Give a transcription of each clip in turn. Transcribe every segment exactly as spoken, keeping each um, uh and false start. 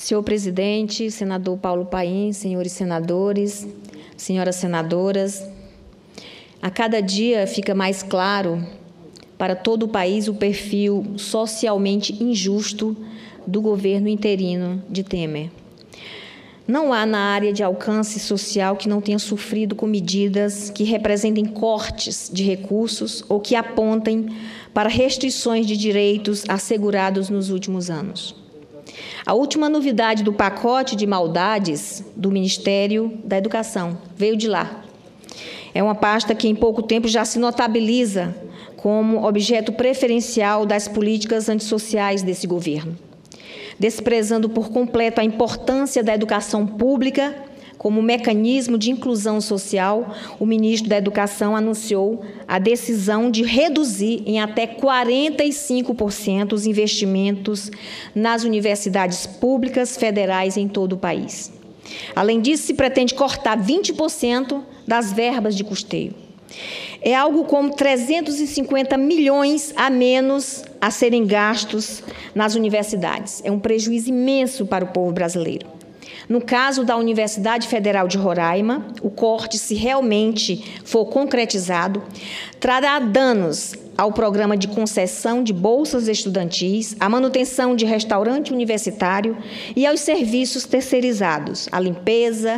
Senhor presidente, senador Paulo Paim, senhores senadores, senhoras senadoras, a cada dia fica mais claro para todo o país o perfil socialmente injusto do governo interino de Temer. Não há na área de alcance social que não tenha sofrido com medidas que representem cortes de recursos ou que apontem para restrições de direitos assegurados nos últimos anos. A última novidade do pacote de maldades do Ministério da Educação veio de lá. É uma pasta que em pouco tempo já se notabiliza como objeto preferencial das políticas antissociais desse governo, desprezando por completo a importância da educação pública como mecanismo de inclusão social. O ministro da Educação anunciou a decisão de reduzir em até quarenta e cinco por cento os investimentos nas universidades públicas federais em todo o país. Além disso, se pretende cortar vinte por cento das verbas de custeio. É algo como trezentos e cinquenta milhões a menos a serem gastos nas universidades. É um prejuízo imenso para o povo brasileiro. No caso da Universidade Federal de Roraima, o corte, se realmente for concretizado, trará danos ao programa de concessão de bolsas estudantis, à manutenção de restaurante universitário e aos serviços terceirizados, à limpeza,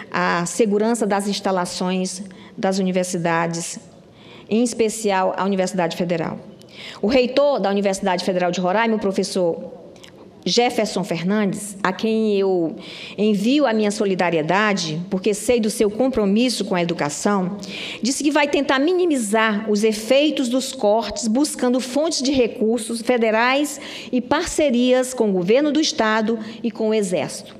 à segurança das instalações das universidades, em especial a Universidade Federal. O reitor da Universidade Federal de Roraima, o professor Jefferson Fernandes, a quem eu envio a minha solidariedade, porque sei do seu compromisso com a educação, disse que vai tentar minimizar os efeitos dos cortes, buscando fontes de recursos federais e parcerias com o governo do Estado e com o Exército.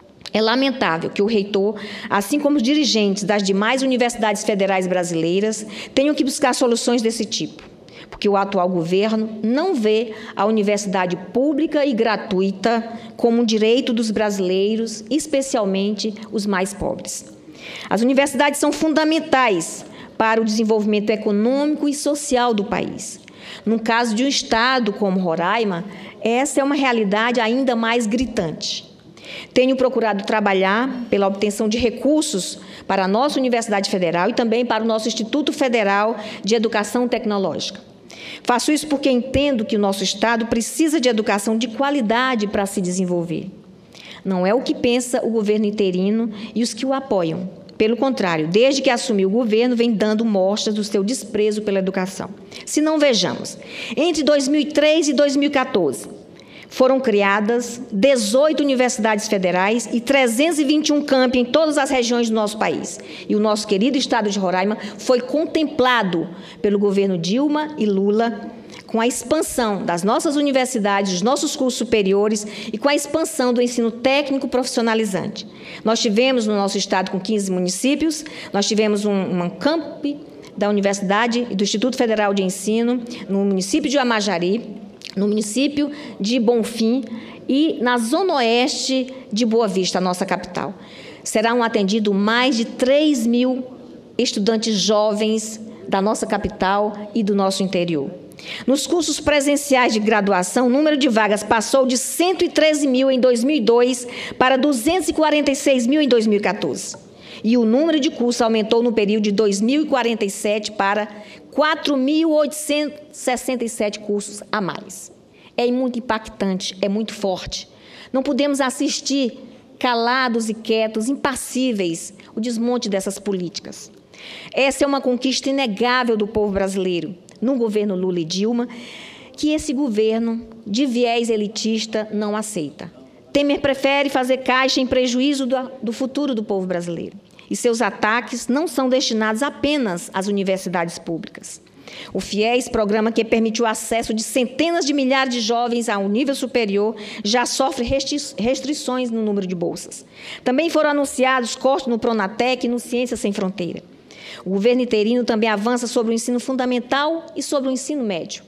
É lamentável que o reitor, assim como os dirigentes das demais universidades federais brasileiras, tenham que buscar soluções desse tipo, porque o atual governo não vê a universidade pública e gratuita como um direito dos brasileiros, especialmente os mais pobres. As universidades são fundamentais para o desenvolvimento econômico e social do país. No caso de um estado como Roraima, essa é uma realidade ainda mais gritante. Tenho procurado trabalhar pela obtenção de recursos para a nossa Universidade Federal e também para o nosso Instituto Federal de Educação Tecnológica. Faço isso porque entendo que o nosso Estado precisa de educação de qualidade para se desenvolver. Não é o que pensa o governo interino e os que o apoiam. Pelo contrário, desde que assumiu o governo, vem dando mostras do seu desprezo pela educação. Se não, vejamos. Entre dois mil e três e dois mil e quatorze, foram criadas dezoito universidades federais e trezentos e vinte e um campi em todas as regiões do nosso país. E o nosso querido estado de Roraima foi contemplado pelo governo Dilma e Lula com a expansão das nossas universidades, dos nossos cursos superiores e com a expansão do ensino técnico profissionalizante. Nós tivemos no nosso estado, com quinze municípios, nós tivemos um, um campi da Universidade e do Instituto Federal de Ensino no município de Amajari, no município de Bonfim e na zona oeste de Boa Vista, a nossa capital. Serão atendidos mais de três mil estudantes jovens da nossa capital e do nosso interior. Nos cursos presenciais de graduação, o número de vagas passou de cento e treze mil em dois mil e dois para duzentos e quarenta e seis mil em dois mil e quatorze. E o número de cursos aumentou no período de dois mil e quarenta e sete para quatro mil oitocentos e sessenta e sete cursos a mais. É muito impactante, é muito forte. Não podemos assistir calados e quietos, impassíveis, o desmonte dessas políticas. Essa é uma conquista inegável do povo brasileiro, no governo Lula e Dilma, que esse governo de viés elitista não aceita. Temer prefere fazer caixa em prejuízo do, do futuro do povo brasileiro. E seus ataques não são destinados apenas às universidades públicas. O FIES, programa que permitiu o acesso de centenas de milhares de jovens ao nível superior, já sofre restri- restrições no número de bolsas. Também foram anunciados cortes no Pronatec e no Ciências Sem Fronteira. O governo interino também avança sobre o ensino fundamental e sobre o ensino médio.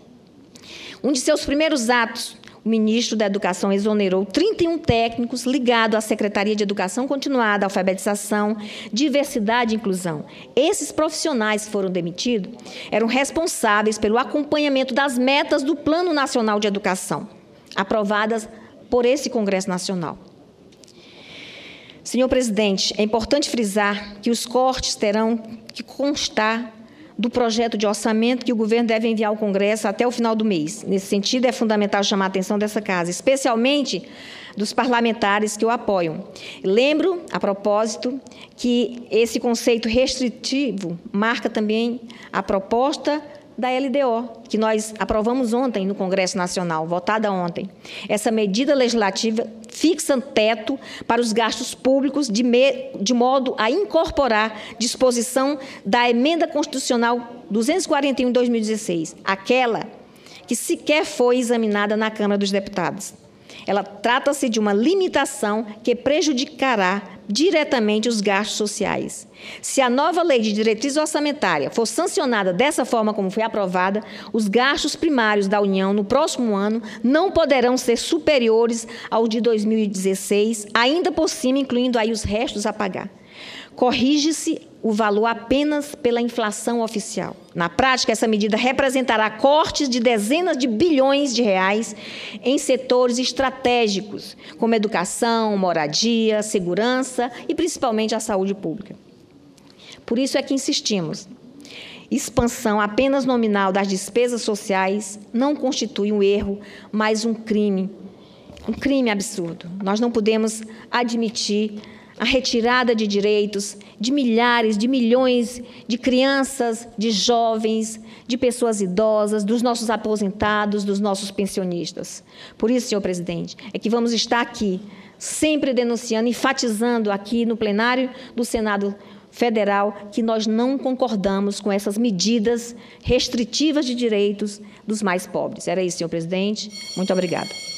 Um de seus primeiros atos, o ministro da Educação exonerou trinta e um técnicos ligados à Secretaria de Educação Continuada, Alfabetização, Diversidade e Inclusão. Esses profissionais que foram demitidos eram responsáveis pelo acompanhamento das metas do Plano Nacional de Educação, aprovadas por esse Congresso Nacional. Senhor presidente, é importante frisar que os cortes terão que constar do projeto de orçamento que o governo deve enviar ao Congresso até o final do mês. Nesse sentido, é fundamental chamar a atenção dessa casa, especialmente dos parlamentares que o apoiam. Lembro, a propósito, que esse conceito restritivo marca também a proposta da L D O, que nós aprovamos ontem no Congresso Nacional, votada ontem. Essa medida legislativa fixa teto para os gastos públicos de, me, de modo a incorporar disposição da Emenda Constitucional duzentos e quarenta e um de dois mil e dezesseis, aquela que sequer foi examinada na Câmara dos Deputados. Ela trata-se de uma limitação que prejudicará diretamente os gastos sociais. Se a nova lei de diretriz orçamentária for sancionada dessa forma como foi aprovada, os gastos primários da União no próximo ano não poderão ser superiores ao de dois mil e dezesseis, ainda por cima incluindo aí os restos a pagar. Corrige-se o valor apenas pela inflação oficial. Na prática, essa medida representará cortes de dezenas de bilhões de reais em setores estratégicos, como educação, moradia, segurança e, principalmente, a saúde pública. Por isso é que insistimos. Expansão apenas nominal das despesas sociais não constitui um erro, mas um crime, um crime absurdo. Nós não podemos admitir a retirada de direitos de milhares, de milhões de crianças, de jovens, de pessoas idosas, dos nossos aposentados, dos nossos pensionistas. Por isso, senhor presidente, é que vamos estar aqui, sempre denunciando, enfatizando aqui no plenário do Senado Federal que nós não concordamos com essas medidas restritivas de direitos dos mais pobres. Era isso, senhor presidente. Muito obrigada.